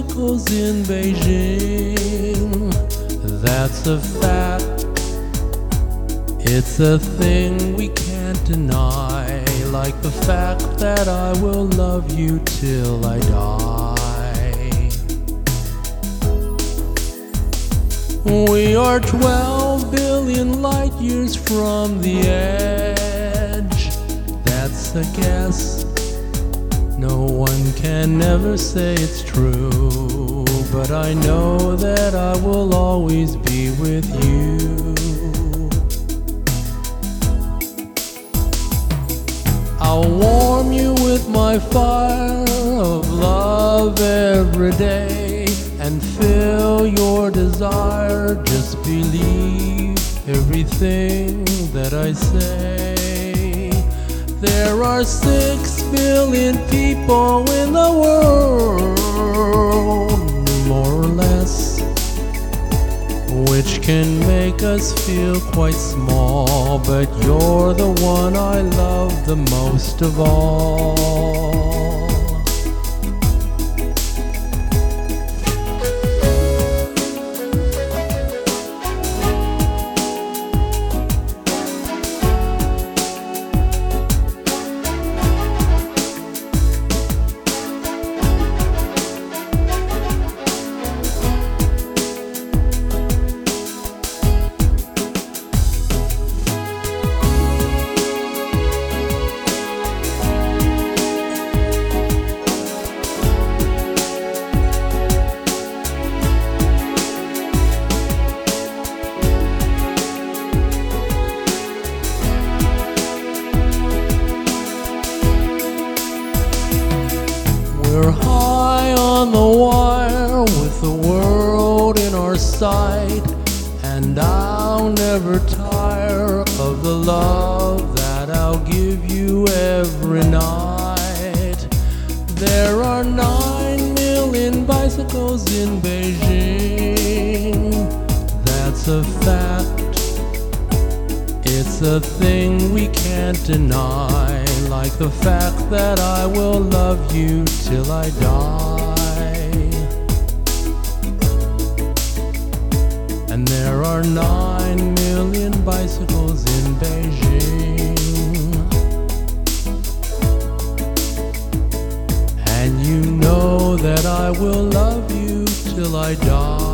bicycles in Beijing. That's a fact. It's a thing we can't deny, like the fact that I will love you till I die. We are 12 billion light years from the edge. That's a guess. No one can ever say it's true, but I know that I will always be with you. I'll warm you with my fire of love every day and fill your desire. Just believe everything that I say. There are 6 billion people in the world, more or less, which can make us feel quite small, but you're the one I love the most of all. We're high on the wire with the world in our sight, and I'll never tire of the love that I'll give you every night. There are 9 million bicycles in Beijing. That's a fact. It's a thing we can't deny, like the fact that I will love you till I die. And there are 9 million bicycles in Beijing. And you know that I will love you till I die.